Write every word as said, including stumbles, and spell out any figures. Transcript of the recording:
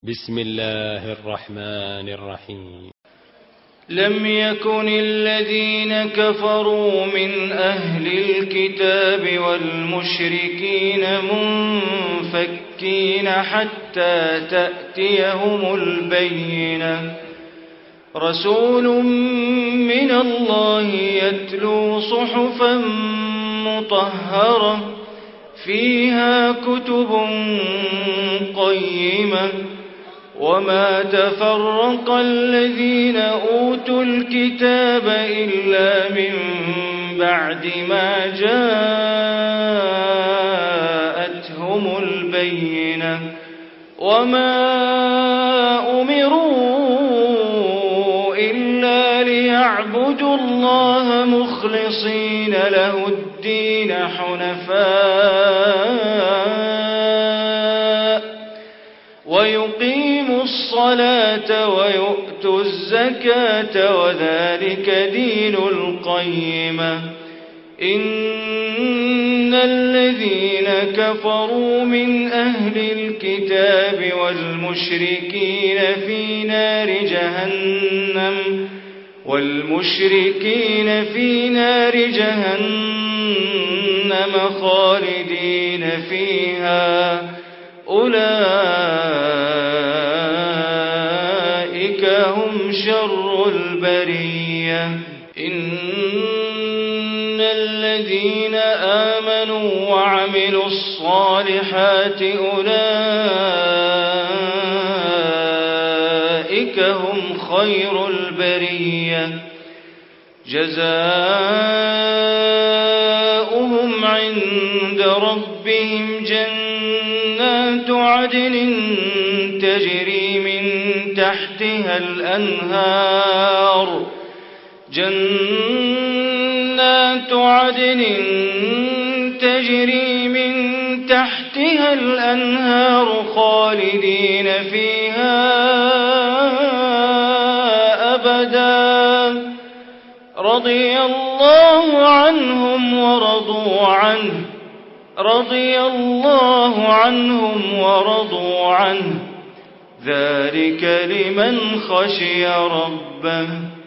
بسم الله الرحمن الرحيم. لم يكن الذين كفروا من أهل الكتاب والمشركين منفكين حتى تأتيهم البينة رسول من الله يتلو صحفا مطهرة فيها كتب قيمة وما تفرق الذين أوتوا الكتاب إلا من بعد ما جاءتهم البينة وما أمروا إلا ليعبدوا الله مخلصين له الدين حنفاء ويقيموا الصلاة ويؤتوا الزكاة وذلك دين القيمة إن الذين كفروا من أهل الكتاب والمشركين في نار جهنم والمشركين في نار جهنم خالدين فيها أولئك هم شر البرية إن الذين آمنوا وعملوا الصالحات أولئك هم خير البرية جزاؤهم عند ربهم جنات عدن تجري من تحتها الأنهار جنات عدن تجري من تحتها الأنهار خالدين فيها أبدا رضي الله عنهم ورضوا عنه رضي الله عنهم ورضوا عنه ذلك لمن خشي ربه